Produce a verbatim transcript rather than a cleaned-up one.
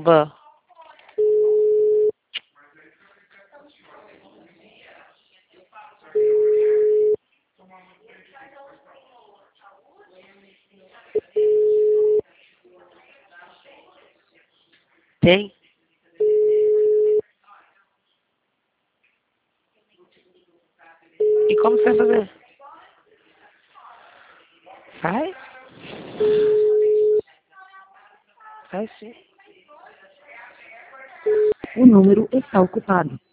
Bom. Tem? E como você vai fazer? Faz? Faz sim. O número está ocupado.